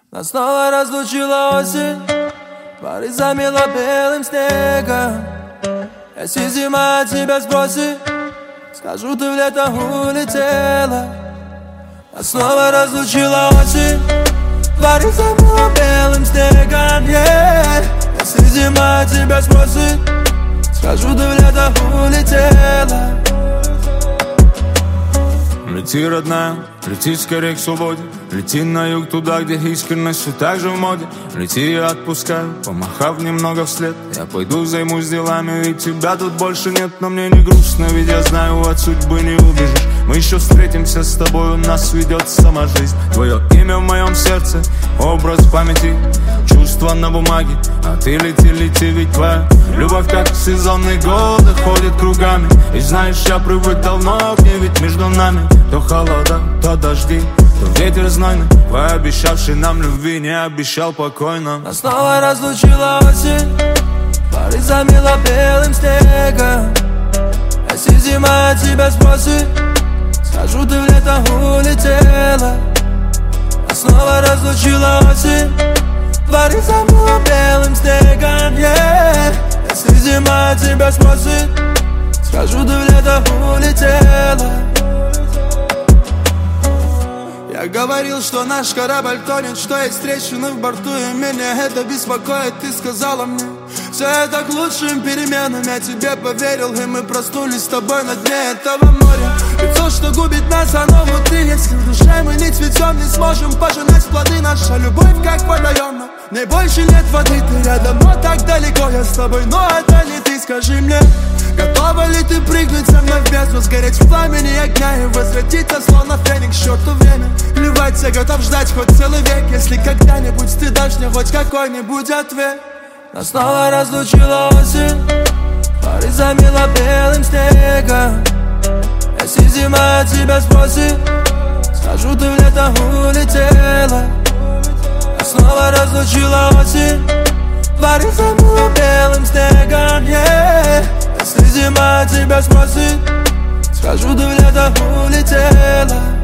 Нас снова разлучила осень, дворы замело белым снегом. Если зима тебя спросит, скажу, ты в лето улетела. Нас снова разлучила осень, дворы замело белым снегом. Если зима тебя спросит, скажу, ты в лето улетела. Лети, родная, лети скорее к свободе. Лети на юг туда, где искренность все так же в моде. Лети, я отпускаю, помахав немного вслед. Я пойду займусь делами, ведь тебя тут больше нет. Но мне не грустно, ведь я знаю, от судьбы не убежишь. Мы еще встретимся с тобой, у нас ведет сама жизнь. Твое имя в моем сердце, образ в памяти, чувства на бумаге. А ты лети, лети, ведь твоя любовь, как сезонные годы, ходит кругами. И знаешь, я привык давно к ней, ведь между нами то холода, то дожди, то ветер знойный, пообещавший нам любви, не обещал покойно. Нас снова разлучила осень, дворы замело белым снегом. Если зима тебя спросит, скажу, ты в лето улетела. Нас снова разлучила осень, дворы замело белым снегом. Если зима тебя спросит, скажу, ты в лето улетела. Я говорил, что наш корабль тонет, что есть трещины в борту, и меня это беспокоит. Ты сказала мне, все это к лучшим переменам. Я тебе поверил, и мы проснулись с тобой на дне этого моря. И то, что губит нас, оно внутри. Если в душе мы не цветем, не сможем пожинать плоды. Наша любовь как водоем, но мне больше нет воды. Ты рядом, но так далеко, я с тобой, но это не ты. Скажи мне, готова ли ты прыгнуть со мной в бездну, сгореть в пламени огня и возвратиться, словно феникс, к черту время. Плевать, я готов ждать хоть целый век, если когда-нибудь ты дашь мне хоть какой-нибудь ответ. Нас снова разлучила осень, дворы замело белым снегом. Если зима тебя спросит, скажу, ты в лето улетела. Нас снова разлучила осень, дворы замело белым снегом. Если зима тебя спросит, скажу, ты в лето улетела.